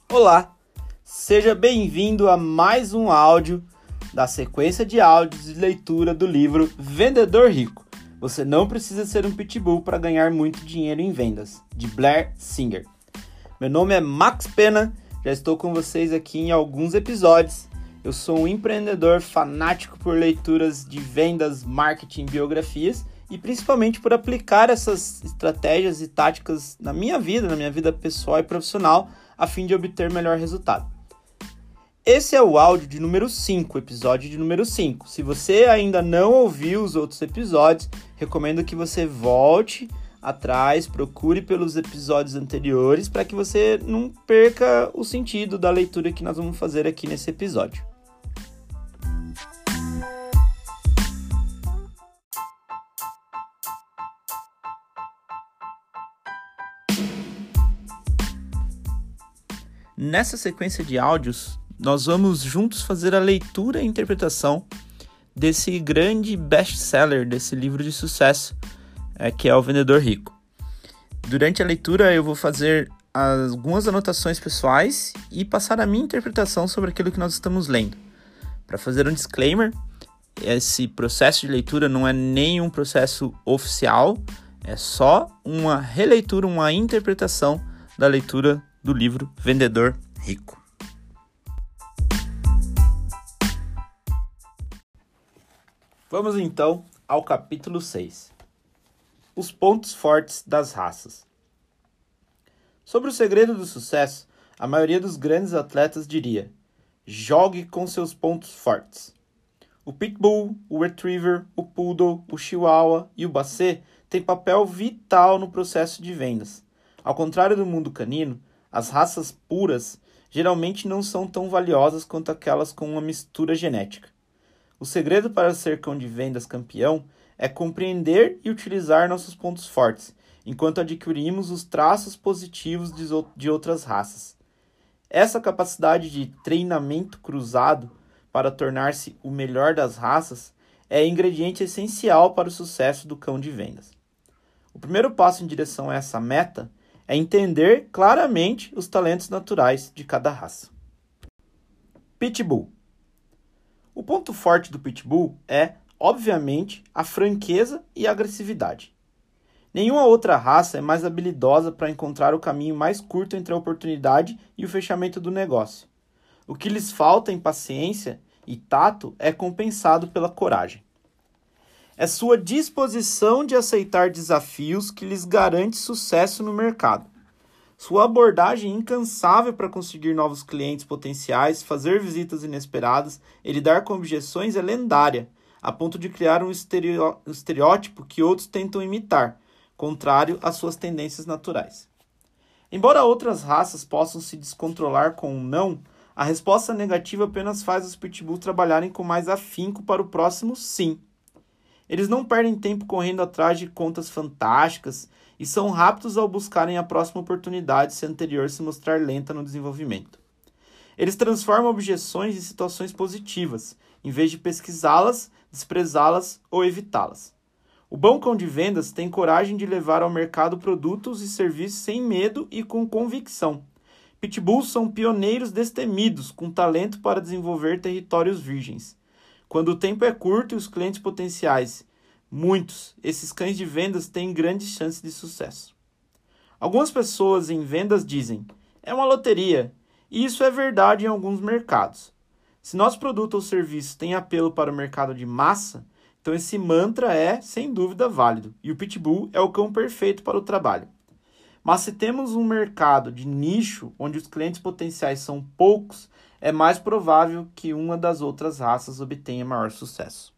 Olá, seja bem-vindo a mais um áudio da sequência de áudios de leitura do livro Vendedor Rico. Você não precisa ser um pitbull para ganhar muito dinheiro em vendas, de Blair Singer. Meu nome é Max Pena, já estou com vocês aqui em alguns episódios. Eu sou um empreendedor fanático por leituras de vendas, marketing, biografias e principalmente por aplicar essas estratégias e táticas na minha vida pessoal e profissional, a fim de obter melhor resultado. Esse é o áudio de número 5, episódio de número 5. Se você ainda não ouviu os outros episódios, recomendo que você volte atrás, procure pelos episódios anteriores para que você não perca o sentido da leitura que nós vamos fazer aqui nesse episódio. Nessa sequência de áudios, nós vamos juntos fazer a leitura e interpretação desse grande best-seller, desse livro de sucesso, que é O Vendedor Rico. Durante a leitura eu vou fazer algumas anotações pessoais e passar a minha interpretação sobre aquilo que nós estamos lendo. Para fazer um disclaimer, esse processo de leitura não é nenhum processo oficial, é só uma releitura, uma interpretação da leitura do livro Vendedor Rico. Vamos então ao capítulo 6. Os pontos fortes das raças. Sobre o segredo do sucesso, a maioria dos grandes atletas diria: jogue com seus pontos fortes. O Pitbull, o Retriever, o Poodle, o Chihuahua e o Basset têm papel vital no processo de vendas. Ao contrário do mundo canino, as raças puras geralmente não são tão valiosas quanto aquelas com uma mistura genética. O segredo para ser cão de vendas campeão é compreender e utilizar nossos pontos fortes, enquanto adquirimos os traços positivos de outras raças. Essa capacidade de treinamento cruzado para tornar-se o melhor das raças é ingrediente essencial para o sucesso do cão de vendas. O primeiro passo em direção a essa meta é entender claramente os talentos naturais de cada raça. Pitbull. O ponto forte do Pitbull é, obviamente, a franqueza e a agressividade. Nenhuma outra raça é mais habilidosa para encontrar o caminho mais curto entre a oportunidade e o fechamento do negócio. O que lhes falta em paciência e tato é compensado pela coragem. É sua disposição de aceitar desafios que lhes garante sucesso no mercado. Sua abordagem incansável para conseguir novos clientes potenciais, fazer visitas inesperadas e lidar com objeções é lendária, a ponto de criar um estereótipo que outros tentam imitar, contrário às suas tendências naturais. Embora outras raças possam se descontrolar com um não, a resposta negativa apenas faz os pitbulls trabalharem com mais afinco para o próximo sim. Eles não perdem tempo correndo atrás de contas fantásticas e são rápidos ao buscarem a próxima oportunidade se a anterior se mostrar lenta no desenvolvimento. Eles transformam objeções em situações positivas, em vez de pesquisá-las, desprezá-las ou evitá-las. O bom cão de vendas tem coragem de levar ao mercado produtos e serviços sem medo e com convicção. Pitbulls são pioneiros destemidos, com talento para desenvolver territórios virgens. Quando o tempo é curto e os clientes potenciais, muitos, esses cães de vendas têm grandes chances de sucesso. Algumas pessoas em vendas dizem: é uma loteria, e isso é verdade em alguns mercados. Se nosso produto ou serviço tem apelo para o mercado de massa, então esse mantra é, sem dúvida, válido, e o Pitbull é o cão perfeito para o trabalho. Mas se temos um mercado de nicho, onde os clientes potenciais são poucos, é mais provável que uma das outras raças obtenha maior sucesso.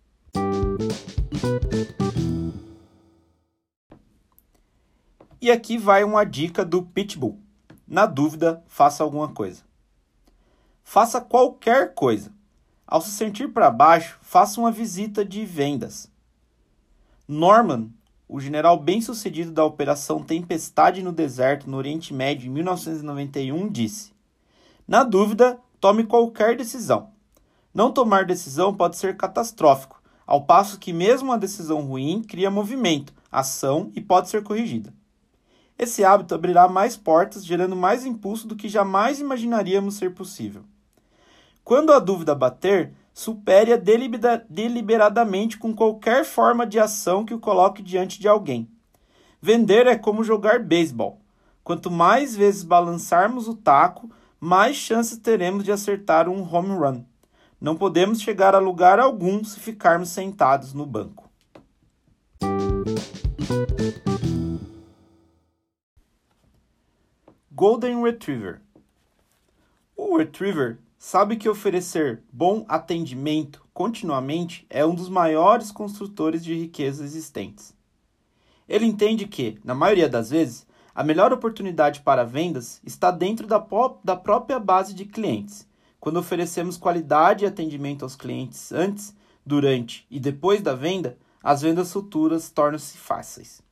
E aqui vai uma dica do Pitbull. Na dúvida, faça alguma coisa. Faça qualquer coisa. Ao se sentir para baixo, faça uma visita de vendas. Norman, o general bem-sucedido da Operação Tempestade no Deserto, no Oriente Médio, em 1991, disse: na dúvida, tome qualquer decisão. Não tomar decisão pode ser catastrófico, ao passo que mesmo uma decisão ruim cria movimento, ação e pode ser corrigida. Esse hábito abrirá mais portas, gerando mais impulso do que jamais imaginaríamos ser possível. Quando a dúvida bater, supere-a deliberadamente com qualquer forma de ação que o coloque diante de alguém. Vender é como jogar beisebol. Quanto mais vezes balançarmos o taco, mais chances teremos de acertar um home run. Não podemos chegar a lugar algum se ficarmos sentados no banco. Golden Retriever. O Retriever sabe que oferecer bom atendimento continuamente é um dos maiores construtores de riqueza existentes. Ele entende que, na maioria das vezes, a melhor oportunidade para vendas está dentro da própria base de clientes. Quando oferecemos qualidade e atendimento aos clientes antes, durante e depois da venda, as vendas futuras tornam-se fáceis.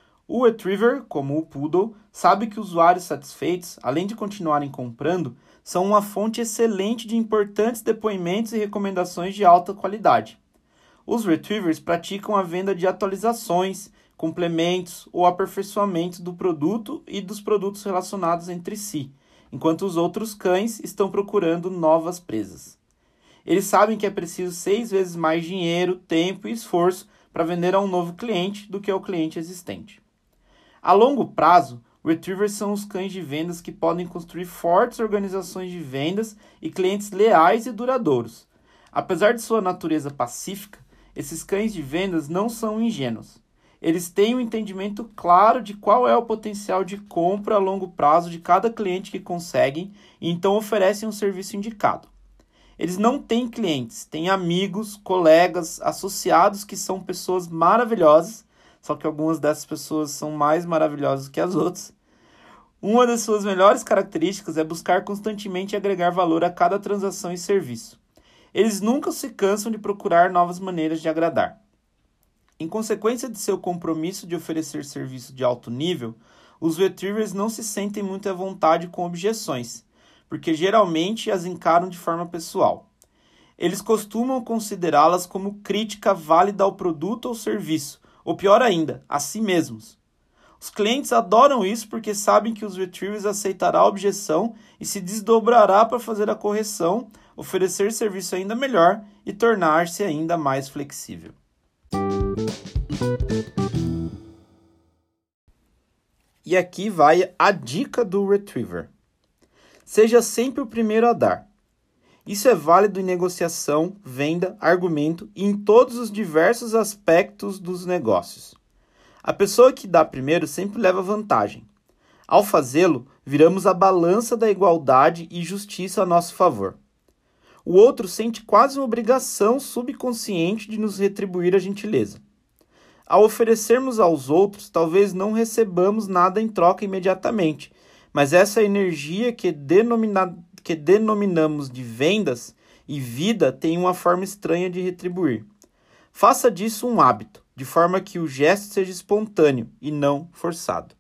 O Retriever, como o Poodle, sabe que usuários satisfeitos, além de continuarem comprando, são uma fonte excelente de importantes depoimentos e recomendações de alta qualidade. Os Retrievers praticam a venda de atualizações, complementos ou aperfeiçoamentos do produto e dos produtos relacionados entre si, enquanto os outros cães estão procurando novas presas. Eles sabem que é preciso 6 vezes mais dinheiro, tempo e esforço para vender a um novo cliente do que ao cliente existente. A longo prazo, Retrievers são os cães de vendas que podem construir fortes organizações de vendas e clientes leais e duradouros. Apesar de sua natureza pacífica, esses cães de vendas não são ingênuos. Eles têm um entendimento claro de qual é o potencial de compra a longo prazo de cada cliente que conseguem e então oferecem um serviço indicado. Eles não têm clientes, têm amigos, colegas, associados que são pessoas maravilhosas, só que algumas dessas pessoas são mais maravilhosas que as outras. Uma das suas melhores características é buscar constantemente agregar valor a cada transação e serviço. Eles nunca se cansam de procurar novas maneiras de agradar. Em consequência de seu compromisso de oferecer serviço de alto nível, os Retrievers não se sentem muito à vontade com objeções, porque geralmente as encaram de forma pessoal. Eles costumam considerá-las como crítica válida ao produto ou serviço, ou pior ainda, a si mesmos. Os clientes adoram isso porque sabem que os Retrievers aceitará a objeção e se desdobrará para fazer a correção, oferecer serviço ainda melhor e tornar-se ainda mais flexível. E aqui vai a dica do Retriever. Seja sempre o primeiro a dar. Isso é válido em negociação, venda, argumento e em todos os diversos aspectos dos negócios. A pessoa que dá primeiro sempre leva vantagem. Ao fazê-lo, viramos a balança da igualdade e justiça a nosso favor. O outro sente quase uma obrigação subconsciente de nos retribuir a gentileza. Ao oferecermos aos outros, talvez não recebamos nada em troca imediatamente, mas essa energia que denominamos de vendas e vida tem uma forma estranha de retribuir. Faça disso um hábito, de forma que o gesto seja espontâneo e não forçado.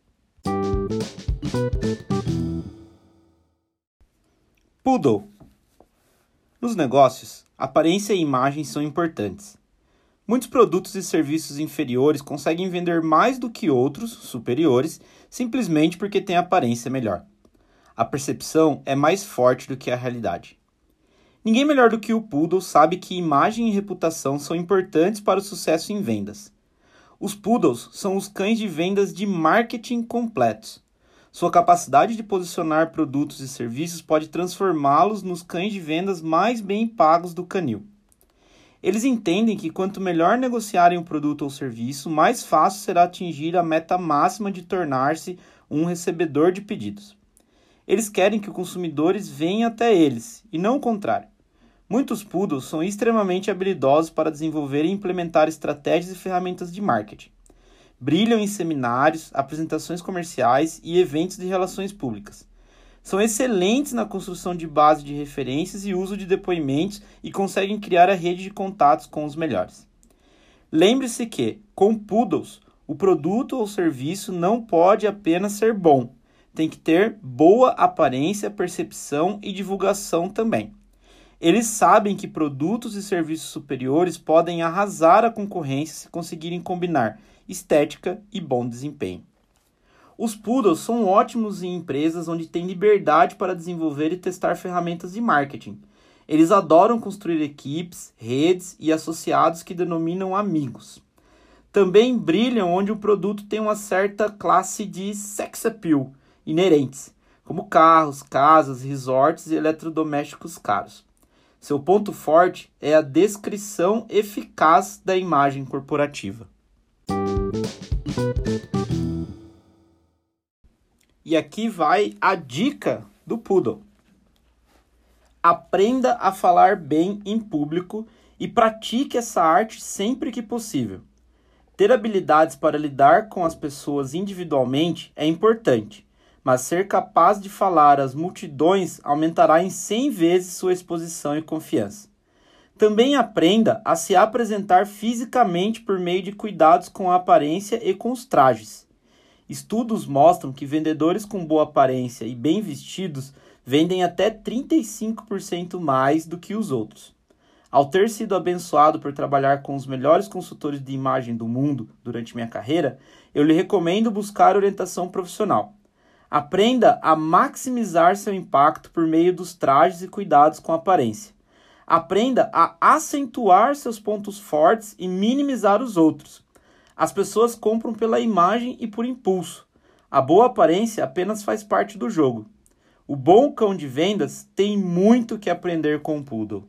Poodle. Nos negócios, aparência e imagem são importantes. Muitos produtos e serviços inferiores conseguem vender mais do que outros, superiores, simplesmente porque têm aparência melhor. A percepção é mais forte do que a realidade. Ninguém melhor do que o Poodle sabe que imagem e reputação são importantes para o sucesso em vendas. Os Poodles são os cães de vendas de marketing completos. Sua capacidade de posicionar produtos e serviços pode transformá-los nos cães de vendas mais bem pagos do canil. Eles entendem que quanto melhor negociarem o produto ou serviço, mais fácil será atingir a meta máxima de tornar-se um recebedor de pedidos. Eles querem que os consumidores venham até eles, e não o contrário. Muitos Poodles são extremamente habilidosos para desenvolver e implementar estratégias e ferramentas de marketing. Brilham em seminários, apresentações comerciais e eventos de relações públicas. São excelentes na construção de base de referências e uso de depoimentos e conseguem criar a rede de contatos com os melhores. Lembre-se que, com Poodles, o produto ou serviço não pode apenas ser bom, tem que ter boa aparência, percepção e divulgação também. Eles sabem que produtos e serviços superiores podem arrasar a concorrência se conseguirem combinar estética e bom desempenho. Os Poodles são ótimos em empresas onde tem liberdade para desenvolver e testar ferramentas de marketing. Eles adoram construir equipes, redes e associados que denominam amigos. Também brilham onde o produto tem uma certa classe de sex appeal inerentes, como carros, casas, resorts e eletrodomésticos caros. Seu ponto forte é a descrição eficaz da imagem corporativa. E aqui vai a dica do Poodle. Aprenda a falar bem em público e pratique essa arte sempre que possível. Ter habilidades para lidar com as pessoas individualmente é importante, mas ser capaz de falar às multidões aumentará em 100 vezes sua exposição e confiança. Também aprenda a se apresentar fisicamente por meio de cuidados com a aparência e com os trajes. Estudos mostram que vendedores com boa aparência e bem vestidos vendem até 35% mais do que os outros. Ao ter sido abençoado por trabalhar com os melhores consultores de imagem do mundo durante minha carreira, eu lhe recomendo buscar orientação profissional. Aprenda a maximizar seu impacto por meio dos trajes e cuidados com a aparência. Aprenda a acentuar seus pontos fortes e minimizar os outros. As pessoas compram pela imagem e por impulso. A boa aparência apenas faz parte do jogo. O bom cão de vendas tem muito que aprender com o Poodle.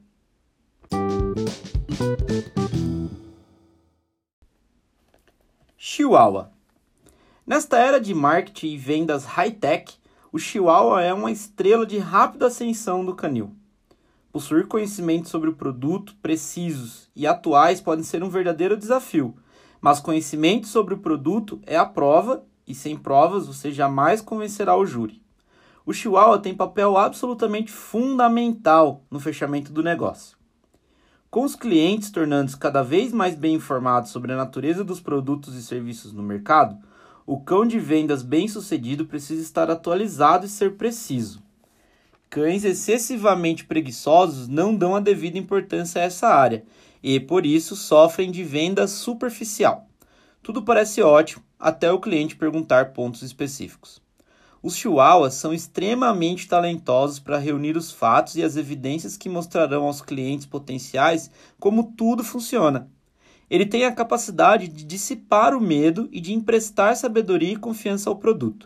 Chihuahua. Nesta era de marketing e vendas high-tech, o Chihuahua é uma estrela de rápida ascensão do canil. Possuir conhecimentos sobre o produto precisos e atuais pode ser um verdadeiro desafio, mas conhecimento sobre o produto é a prova e sem provas você jamais convencerá o júri. O Chihuahua tem papel absolutamente fundamental no fechamento do negócio. Com os clientes tornando-se cada vez mais bem informados sobre a natureza dos produtos e serviços no mercado, o cão de vendas bem-sucedido precisa estar atualizado e ser preciso. Cães excessivamente preguiçosos não dão a devida importância a essa área e, por isso, sofrem de venda superficial. Tudo parece ótimo até o cliente perguntar pontos específicos. Os chihuahuas são extremamente talentosos para reunir os fatos e as evidências que mostrarão aos clientes potenciais como tudo funciona. Ele tem a capacidade de dissipar o medo e de emprestar sabedoria e confiança ao produto.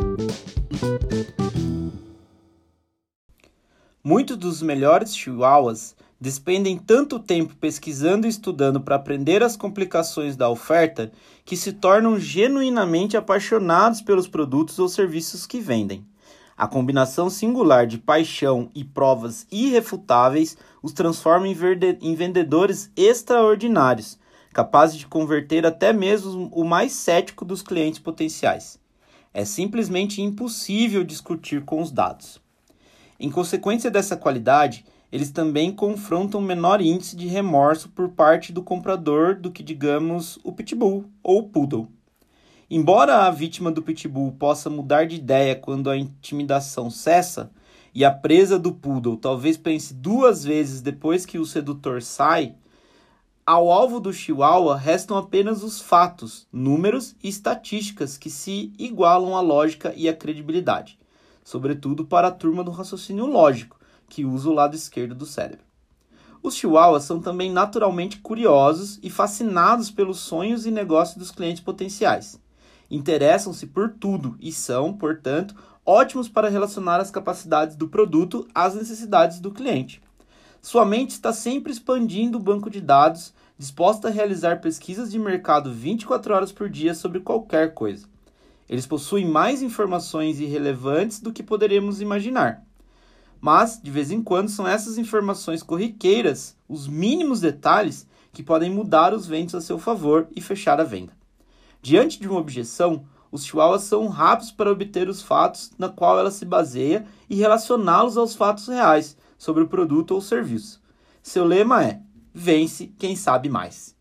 Muitos dos melhores chihuahuas despendem tanto tempo pesquisando e estudando para aprender as complicações da oferta que se tornam genuinamente apaixonados pelos produtos ou serviços que vendem. A combinação singular de paixão e provas irrefutáveis os transforma em vendedores extraordinários, capazes de converter até mesmo o mais cético dos clientes potenciais. É simplesmente impossível discutir com os dados. Em consequência dessa qualidade, eles também confrontam menor índice de remorso por parte do comprador do que, digamos, o Pitbull ou o Poodle. Embora a vítima do Pitbull possa mudar de ideia quando a intimidação cessa, e a presa do Poodle talvez pense 2 vezes depois que o sedutor sai, ao alvo do Chihuahua restam apenas os fatos, números e estatísticas que se igualam à lógica e à credibilidade, sobretudo para a turma do raciocínio lógico, que usa o lado esquerdo do cérebro. Os chihuahuas são também naturalmente curiosos e fascinados pelos sonhos e negócios dos clientes potenciais. Interessam-se por tudo e são, portanto, ótimos para relacionar as capacidades do produto às necessidades do cliente. Sua mente está sempre expandindo o banco de dados, disposta a realizar pesquisas de mercado 24 horas por dia sobre qualquer coisa. Eles possuem mais informações irrelevantes do que poderíamos imaginar. Mas, de vez em quando, são essas informações corriqueiras, os mínimos detalhes, que podem mudar os ventos a seu favor e fechar a venda. Diante de uma objeção, os chihuahuas são rápidos para obter os fatos na qual ela se baseia e relacioná-los aos fatos reais sobre o produto ou serviço. Seu lema é: vence quem sabe mais.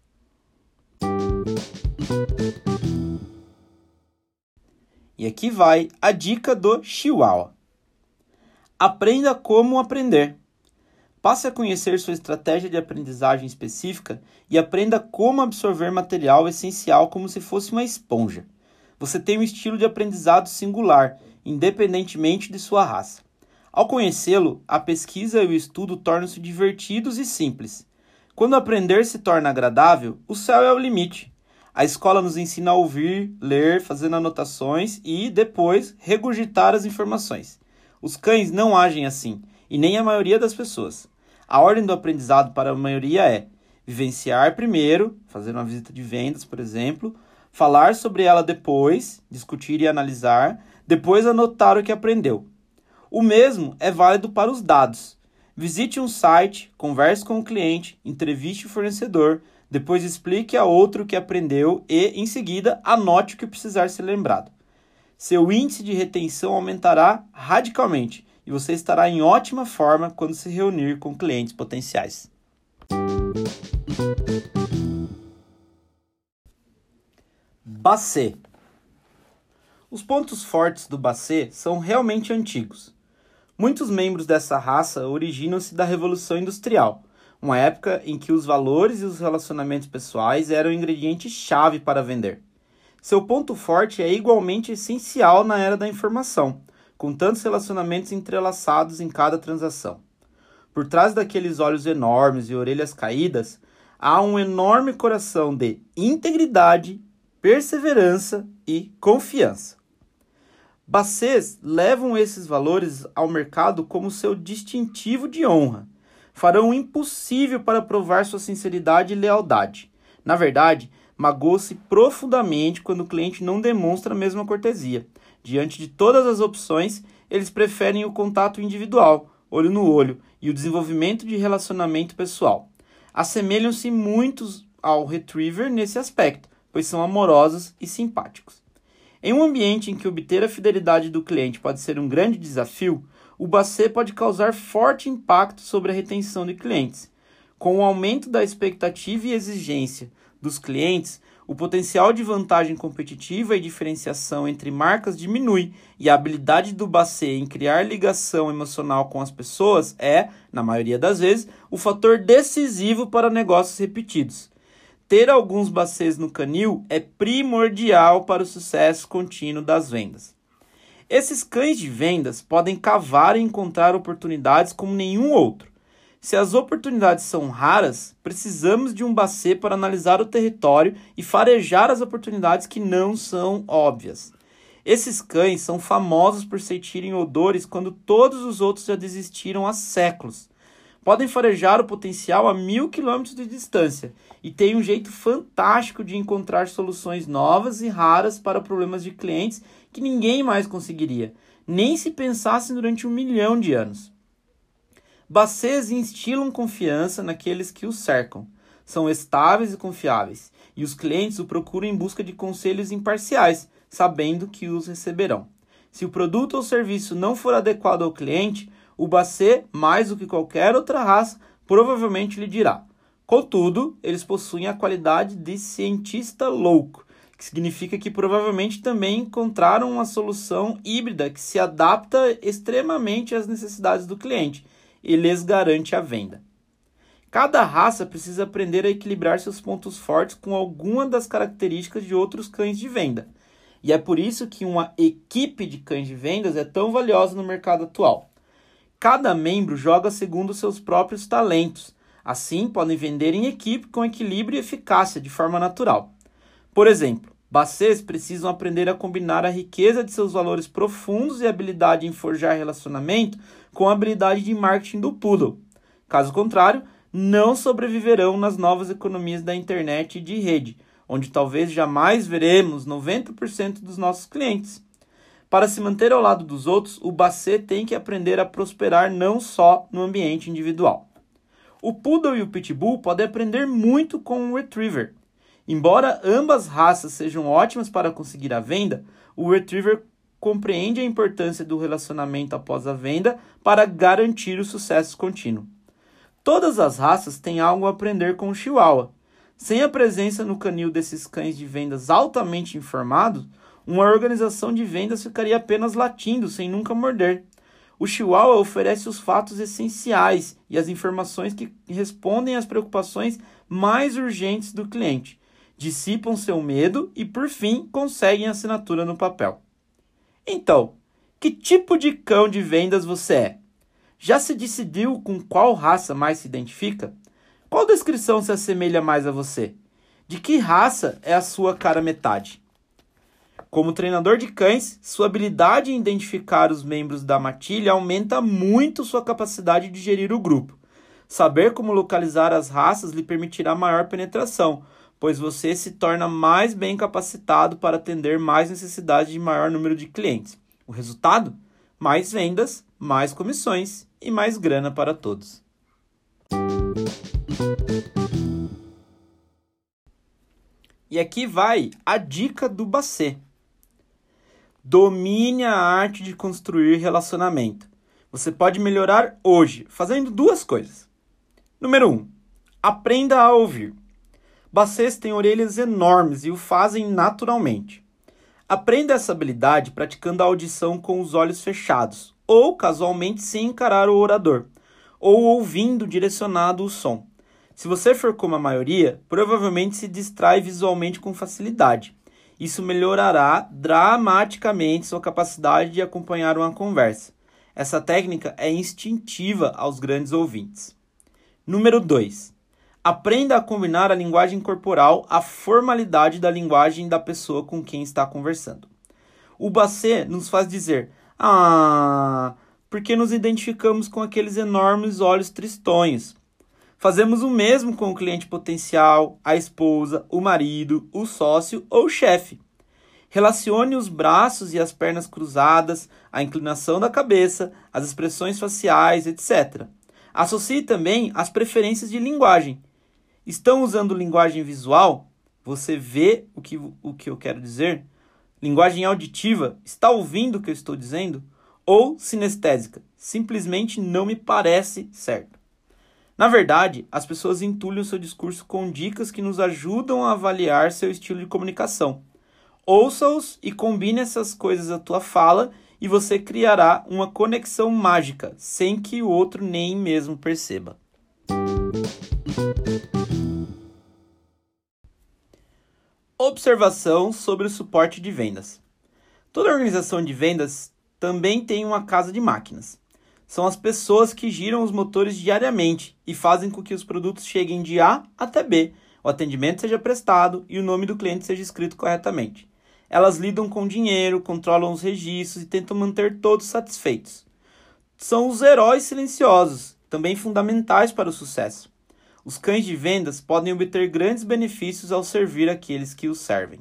E aqui vai a dica do Chihuahua. Aprenda como aprender. Passe a conhecer sua estratégia de aprendizagem específica e aprenda como absorver material essencial como se fosse uma esponja. Você tem um estilo de aprendizado singular, independentemente de sua raça. Ao conhecê-lo, a pesquisa e o estudo tornam-se divertidos e simples. Quando aprender se torna agradável, o céu é o limite. A escola nos ensina a ouvir, ler, fazendo anotações e, depois, regurgitar as informações. Os cães não agem assim, e nem a maioria das pessoas. A ordem do aprendizado para a maioria é vivenciar primeiro, fazer uma visita de vendas, por exemplo, falar sobre ela depois, discutir e analisar, depois anotar o que aprendeu. O mesmo é válido para os dados. Visite um site, converse com o cliente, entreviste o fornecedor, depois explique a outro o que aprendeu e, em seguida, anote o que precisar ser lembrado. Seu índice de retenção aumentará radicalmente e você estará em ótima forma quando se reunir com clientes potenciais. Basset. Os pontos fortes do Basset são realmente antigos. Muitos membros dessa raça originam-se da Revolução Industrial, uma época em que os valores e os relacionamentos pessoais eram o ingrediente-chave para vender. Seu ponto forte é igualmente essencial na era da informação, com tantos relacionamentos entrelaçados em cada transação. Por trás daqueles olhos enormes e orelhas caídas, há um enorme coração de integridade, perseverança e confiança. Bassets levam esses valores ao mercado como seu distintivo de honra. Farão o impossível para provar sua sinceridade e lealdade. Na verdade, magoam-se profundamente quando o cliente não demonstra a mesma cortesia. Diante de todas as opções, eles preferem o contato individual, olho no olho, e o desenvolvimento de relacionamento pessoal. Assemelham-se muitos ao Retriever nesse aspecto, pois são amorosos e simpáticos. Em um ambiente em que obter a fidelidade do cliente pode ser um grande desafio, o Basset pode causar forte impacto sobre a retenção de clientes. Com o aumento da expectativa e exigência dos clientes, o potencial de vantagem competitiva e diferenciação entre marcas diminui e a habilidade do Basset em criar ligação emocional com as pessoas é, na maioria das vezes, o fator decisivo para negócios repetidos. Ter alguns Bassets no canil é primordial para o sucesso contínuo das vendas. Esses cães de vendas podem cavar e encontrar oportunidades como nenhum outro. Se as oportunidades são raras, precisamos de um Basset para analisar o território e farejar as oportunidades que não são óbvias. Esses cães são famosos por sentirem odores quando todos os outros já desistiram há séculos. Podem farejar o potencial a 1.000 km de distância e têm um jeito fantástico de encontrar soluções novas e raras para problemas de clientes que ninguém mais conseguiria, nem se pensassem durante 1 milhão de anos. Bassets instilam confiança naqueles que os cercam. São estáveis e confiáveis, e os clientes o procuram em busca de conselhos imparciais, sabendo que os receberão. Se o produto ou serviço não for adequado ao cliente, o Basset, mais do que qualquer outra raça, provavelmente lhe dirá. Contudo, eles possuem a qualidade de cientista louco, que significa que provavelmente também encontraram uma solução híbrida que se adapta extremamente às necessidades do cliente e lhes garante a venda. Cada raça precisa aprender a equilibrar seus pontos fortes com alguma das características de outros cães de venda. E é por isso que uma equipe de cães de vendas é tão valiosa no mercado atual. Cada membro joga segundo seus próprios talentos. Assim, podem vender em equipe com equilíbrio e eficácia de forma natural. Por exemplo, Bassets precisam aprender a combinar a riqueza de seus valores profundos e habilidade em forjar relacionamento com a habilidade de marketing do Poodle. Caso contrário, não sobreviverão nas novas economias da internet e de rede, onde talvez jamais veremos 90% dos nossos clientes. Para se manter ao lado dos outros, o Basset tem que aprender a prosperar não só no ambiente individual. O Poodle e o Pitbull podem aprender muito com o Retriever. Embora ambas raças sejam ótimas para conseguir a venda, o Retriever compreende a importância do relacionamento após a venda para garantir o sucesso contínuo. Todas as raças têm algo a aprender com o Chihuahua. Sem a presença no canil desses cães de vendas altamente informados, uma organização de vendas ficaria apenas latindo, sem nunca morder. O Chihuahua oferece os fatos essenciais e as informações que respondem às preocupações mais urgentes do cliente. dissipam seu medo e, por fim, conseguem assinatura no papel. Então, que tipo de cão de vendas você é? Já se decidiu com qual raça mais se identifica? Qual descrição se assemelha mais a você? De que raça é a sua cara metade? Como treinador de cães, sua habilidade em identificar os membros da matilha aumenta muito sua capacidade de gerir o grupo. Saber como localizar as raças lhe permitirá maior penetração, pois você se torna mais bem capacitado para atender mais necessidades de maior número de clientes. O resultado? Mais vendas, mais comissões e mais grana para todos. E aqui vai a dica do Bacê. Domine a arte de construir relacionamento. Você pode melhorar hoje fazendo duas coisas. Número 1. Aprenda a ouvir. Bacês têm orelhas enormes e o fazem naturalmente. Aprenda essa habilidade praticando a audição com os olhos fechados, ou casualmente sem encarar o orador, ou ouvindo direcionado o som. Se você for como a maioria, provavelmente se distrai visualmente com facilidade. Isso melhorará dramaticamente sua capacidade de acompanhar uma conversa. Essa técnica é instintiva aos grandes ouvintes. Número 2. Aprenda a combinar a linguagem corporal à formalidade da linguagem da pessoa com quem está conversando. O Bacê nos faz dizer, porque nos identificamos com aqueles enormes olhos tristonhos. Fazemos o mesmo com o cliente potencial, a esposa, o marido, o sócio ou o chefe. Relacione os braços e as pernas cruzadas, a inclinação da cabeça, as expressões faciais, etc. Associe também as preferências de linguagem. Estão usando linguagem visual? Você vê o que eu quero dizer? Linguagem auditiva? Está ouvindo o que eu estou dizendo? Ou sinestésica? Simplesmente não me parece certo. Na verdade, as pessoas entulham seu discurso com dicas que nos ajudam a avaliar seu estilo de comunicação. Ouça-os e combine essas coisas à tua fala e você criará uma conexão mágica, sem que o outro nem mesmo perceba. Observação sobre o suporte de vendas. Toda organização de vendas também tem uma casa de máquinas. São as pessoas que giram os motores diariamente e fazem com que os produtos cheguem de A até B, o atendimento seja prestado e o nome do cliente seja escrito corretamente. Elas lidam com dinheiro, controlam os registros e tentam manter todos satisfeitos. São os heróis silenciosos, também fundamentais para o sucesso. Os cães de vendas podem obter grandes benefícios ao servir aqueles que os servem.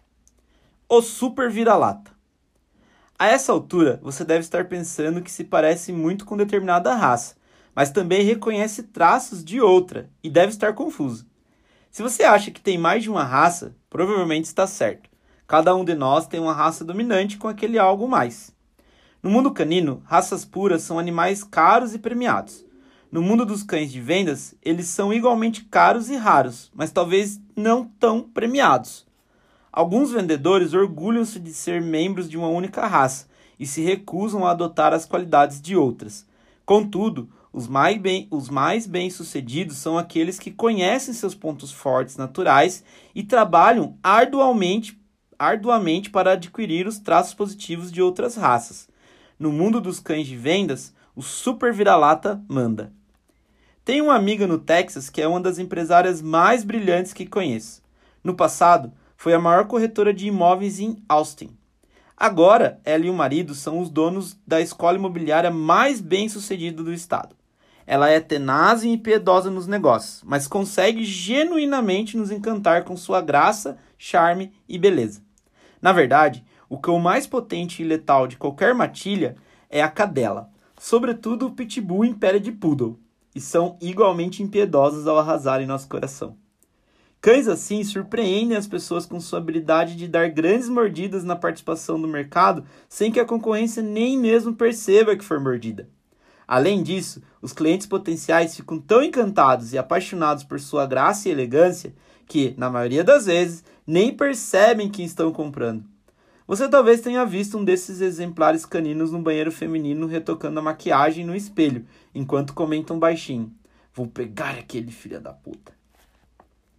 O super vira-lata. A essa altura, você deve estar pensando que se parece muito com determinada raça, mas também reconhece traços de outra e deve estar confuso. Se você acha que tem mais de uma raça, provavelmente está certo. Cada um de nós tem uma raça dominante com aquele algo mais. No mundo canino, raças puras são animais caros e premiados. No mundo dos cães de vendas, eles são igualmente caros e raros, mas talvez não tão premiados. Alguns vendedores orgulham-se de ser membros de uma única raça e se recusam a adotar as qualidades de outras. Contudo, os mais bem-sucedidos são aqueles que conhecem seus pontos fortes naturais e trabalham arduamente para adquirir os traços positivos de outras raças. No mundo dos cães de vendas, o super vira-lata manda. Tenho uma amiga no Texas que é uma das empresárias mais brilhantes que conheço. No passado, foi a maior corretora de imóveis em Austin. Agora, ela e o marido são os donos da escola imobiliária mais bem-sucedida do estado. Ela é tenaz e impiedosa nos negócios, mas consegue genuinamente nos encantar com sua graça, charme e beleza. Na verdade, o cão mais potente e letal de qualquer matilha é a cadela, sobretudo o pitbull em pele de poodle, e são igualmente impiedosos ao arrasarem nosso coração. Cães assim surpreendem as pessoas com sua habilidade de dar grandes mordidas na participação do mercado sem que a concorrência nem mesmo perceba que foi mordida. Além disso, os clientes potenciais ficam tão encantados e apaixonados por sua graça e elegância que, na maioria das vezes, nem percebem que estão comprando. Você talvez tenha visto um desses exemplares caninos no banheiro feminino retocando a maquiagem no espelho, enquanto comentam baixinho: "Vou pegar aquele filho da puta."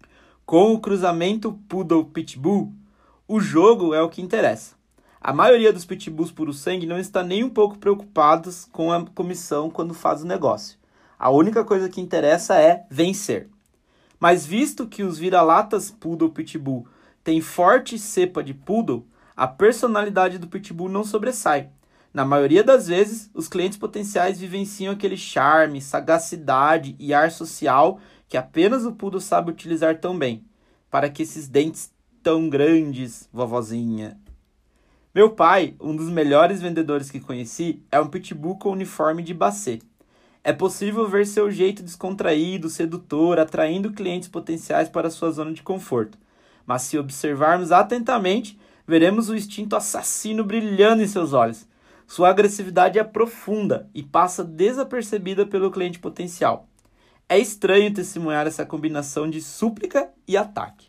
Com o cruzamento Poodle-Pitbull, o jogo é o que interessa. A maioria dos pitbulls puro sangue não está nem um pouco preocupados com a comissão quando faz o negócio. A única coisa que interessa é vencer. Mas visto que os vira-latas Poodle-Pitbull têm forte cepa de Poodle, a personalidade do Pitbull não sobressai. Na maioria das vezes, os clientes potenciais vivenciam aquele charme, sagacidade e ar social que apenas o Poodle sabe utilizar tão bem. Para que esses dentes tão grandes, vovozinha. Meu pai, um dos melhores vendedores que conheci, é um Pitbull com uniforme de Basset. É possível ver seu jeito descontraído, sedutor, atraindo clientes potenciais para sua zona de conforto. Mas se observarmos atentamente, veremos o instinto assassino brilhando em seus olhos. Sua agressividade é profunda e passa desapercebida pelo cliente potencial. É estranho testemunhar essa combinação de súplica e ataque.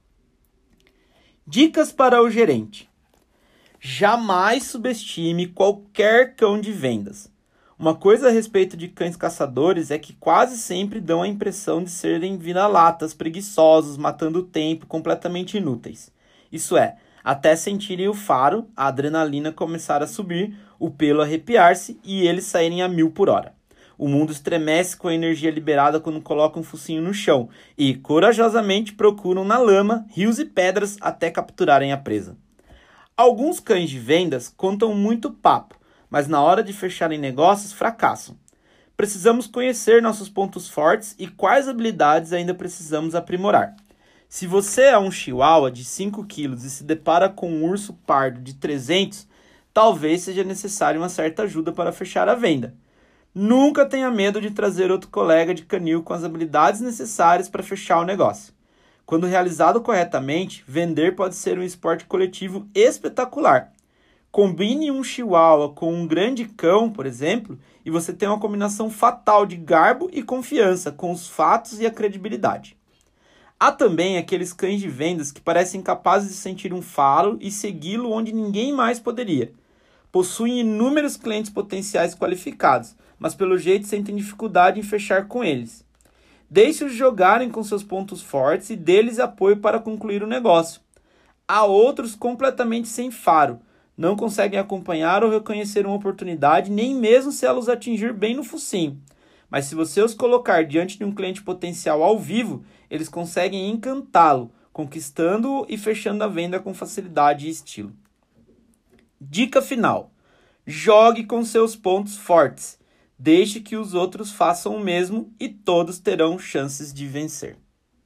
Dicas para o gerente. Jamais subestime qualquer cão de vendas. Uma coisa a respeito de cães caçadores é que quase sempre dão a impressão de serem vira-latas preguiçosos, matando o tempo, completamente inúteis. Isso é, até sentirem o faro, a adrenalina começar a subir, o pelo arrepiar-se e eles saírem a 1000 por hora. O mundo estremece com a energia liberada quando colocam um focinho no chão e, corajosamente, procuram na lama, rios e pedras até capturarem a presa. Alguns cães de vendas contam muito papo, mas na hora de fecharem negócios fracassam. Precisamos conhecer nossos pontos fortes e quais habilidades ainda precisamos aprimorar. Se você é um chihuahua de 5 quilos e se depara com um urso pardo de 300, talvez seja necessário uma certa ajuda para fechar a venda. Nunca tenha medo de trazer outro colega de canil com as habilidades necessárias para fechar o negócio. Quando realizado corretamente, vender pode ser um esporte coletivo espetacular. Combine um chihuahua com um grande cão, por exemplo, e você tem uma combinação fatal de garbo e confiança com os fatos e a credibilidade. Há também aqueles cães de vendas que parecem capazes de sentir um faro e segui-lo onde ninguém mais poderia. Possuem inúmeros clientes potenciais qualificados, mas pelo jeito sentem dificuldade em fechar com eles. Deixe-os jogarem com seus pontos fortes e dê-lhes apoio para concluir o negócio. Há outros completamente sem faro, não conseguem acompanhar ou reconhecer uma oportunidade, nem mesmo se ela os atingir bem no focinho. Mas se você os colocar diante de um cliente potencial ao vivo, eles conseguem encantá-lo, conquistando-o e fechando a venda com facilidade e estilo. Dica final. Jogue com seus pontos fortes. Deixe que os outros façam o mesmo e todos terão chances de vencer.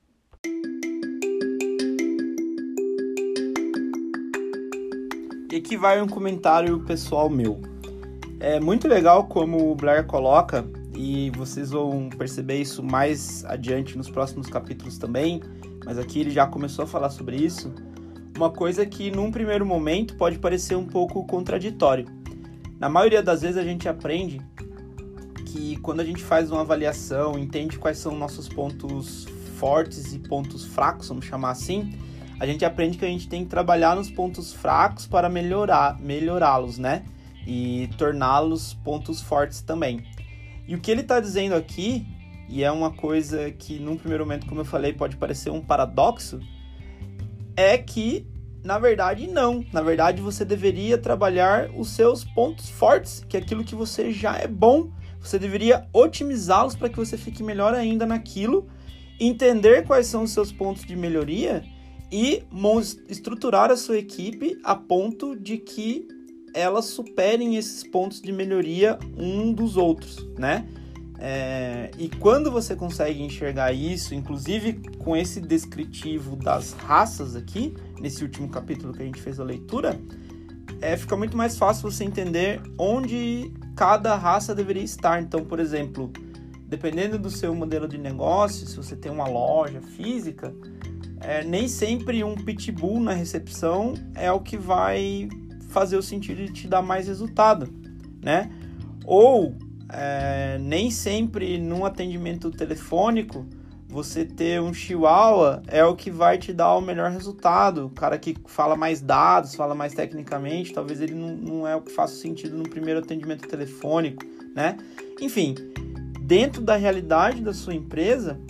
E aqui vai um comentário pessoal meu. É muito legal como o Blair coloca, e vocês vão perceber isso mais adiante nos próximos capítulos também, mas aqui ele já começou a falar sobre isso. Uma coisa que num primeiro momento pode parecer um pouco contraditório. Na maioria das vezes a gente aprende que quando a gente faz uma avaliação, entende quais são nossos pontos fortes e pontos fracos, vamos chamar assim, a gente aprende que a gente tem que trabalhar nos pontos fracos para melhorá-los, né? E torná-los pontos fortes também. E o que ele está dizendo aqui, e é uma coisa que num primeiro momento, como eu falei, pode parecer um paradoxo, é que, na verdade, não. Na verdade, você deveria trabalhar os seus pontos fortes, que é aquilo que você já é bom. Você deveria otimizá-los para que você fique melhor ainda naquilo, entender quais são os seus pontos de melhoria e estruturar a sua equipe a ponto de que elas superem esses pontos de melhoria um dos outros, né? E quando você consegue enxergar isso, inclusive com esse descritivo das raças aqui, nesse último capítulo que a gente fez a leitura, fica muito mais fácil você entender onde cada raça deveria estar. Então, por exemplo, dependendo do seu modelo de negócio, se você tem uma loja física, nem sempre um pitbull na recepção é o que vai fazer o sentido de te dar mais resultado, né? Ou nem sempre num atendimento telefônico você ter um chihuahua é o que vai te dar o melhor resultado. O cara que fala mais dados, fala mais tecnicamente, talvez ele não é o que faça sentido no primeiro atendimento telefônico, né? Enfim, dentro da realidade da sua empresa,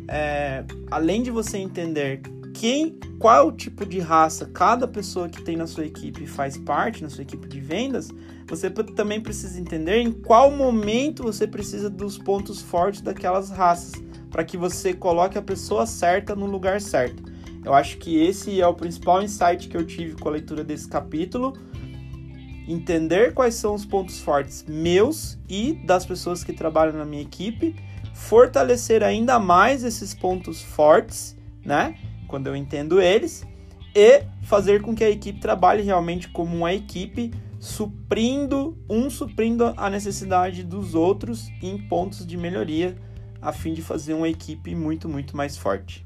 além de você entender qual é o tipo de raça cada pessoa que tem na sua equipe faz parte, na sua equipe de vendas, você também precisa entender em qual momento você precisa dos pontos fortes daquelas raças, para que você coloque a pessoa certa no lugar certo. Eu acho que esse é o principal insight que eu tive com a leitura desse capítulo. Entender quais são os pontos fortes meus e das pessoas que trabalham na minha equipe, fortalecer ainda mais esses pontos fortes, né? Quando eu entendo eles, e fazer com que a equipe trabalhe realmente como uma equipe, suprindo a necessidade dos outros em pontos de melhoria, a fim de fazer uma equipe muito, muito mais forte.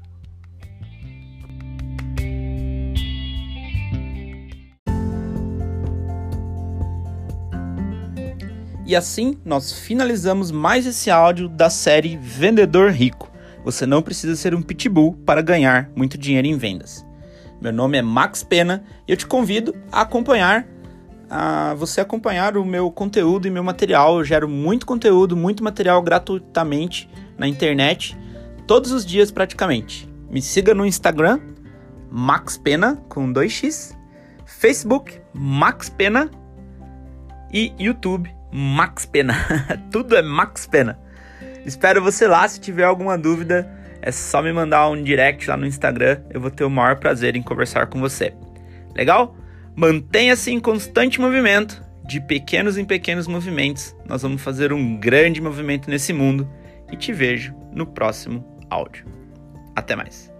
E assim, nós finalizamos mais esse áudio da série Vendedor Rico. Você não precisa ser um pitbull para ganhar muito dinheiro em vendas. Meu nome é Max Pena e eu te convido a você acompanhar o meu conteúdo e meu material. Eu gero muito conteúdo, muito material gratuitamente na internet, todos os dias praticamente. Me siga no Instagram, Max Pena, com 2x, Facebook, Max Pena e YouTube, Max Pena. Tudo é Max Pena. Espero você lá. Se tiver alguma dúvida, é só me mandar um direct lá no Instagram. Eu vou ter o maior prazer em conversar com você. Legal? Mantenha-se em constante movimento. De pequenos em pequenos movimentos, nós vamos fazer um grande movimento nesse mundo. E te vejo no próximo áudio. Até mais.